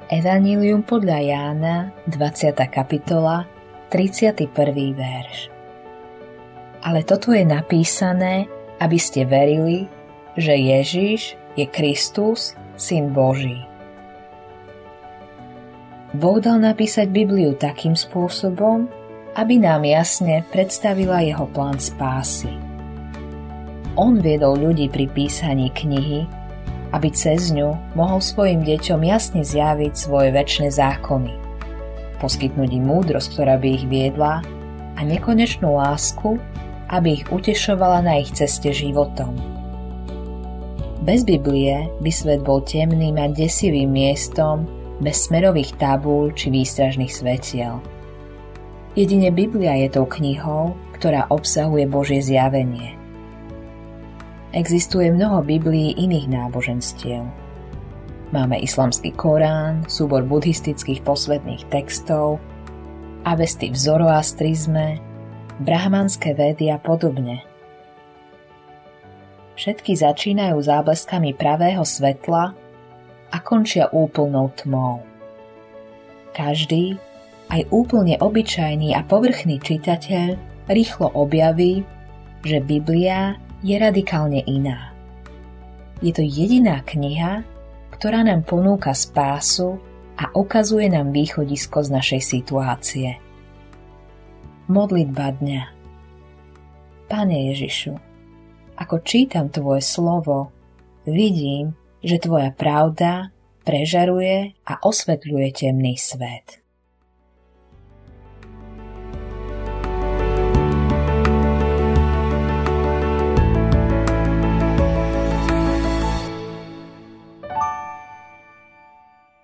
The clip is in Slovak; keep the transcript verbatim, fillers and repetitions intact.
Evanjelium podľa Jána, dvadsiata kapitola, tridsiaty prvý verš. Ale toto je napísané, aby ste verili, že Ježiš je Kristus, Syn Boží. Boh dal napísať Bibliu takým spôsobom, aby nám jasne predstavila jeho plán spásy. On viedol ľudí pri písaní knihy, aby cez ňu mohol svojim deťom jasne zjaviť svoje večné zákony, poskytnúť im múdrosť, ktorá by ich viedla, a nekonečnú lásku, aby ich utešovala na ich ceste životom. Bez Biblie by svet bol temným a desivým miestom bez smerových tabúľ či výstražných svetiel. Jedine Biblia je tou knihou, ktorá obsahuje Božie zjavenie. Existuje mnoho Biblií iných náboženstiev. Máme islamský Korán, súbor buddhistických posvetných textov, avesty v zoroastrizme, brahmanské védy a podobne. Všetky začínajú zábleskami pravého svetla a končia úplnou tmou. Každý, aj úplne obyčajný a povrchný čitateľ, rýchlo objaví, že Biblia je radikálne iná. Je to jediná kniha, ktorá nám ponúka spásu a ukazuje nám východisko z našej situácie. Modlitba dňa. Pane Ježišu, ako čítam Tvoje slovo, vidím, že Tvoja pravda prežaruje a osvetľuje temný svet.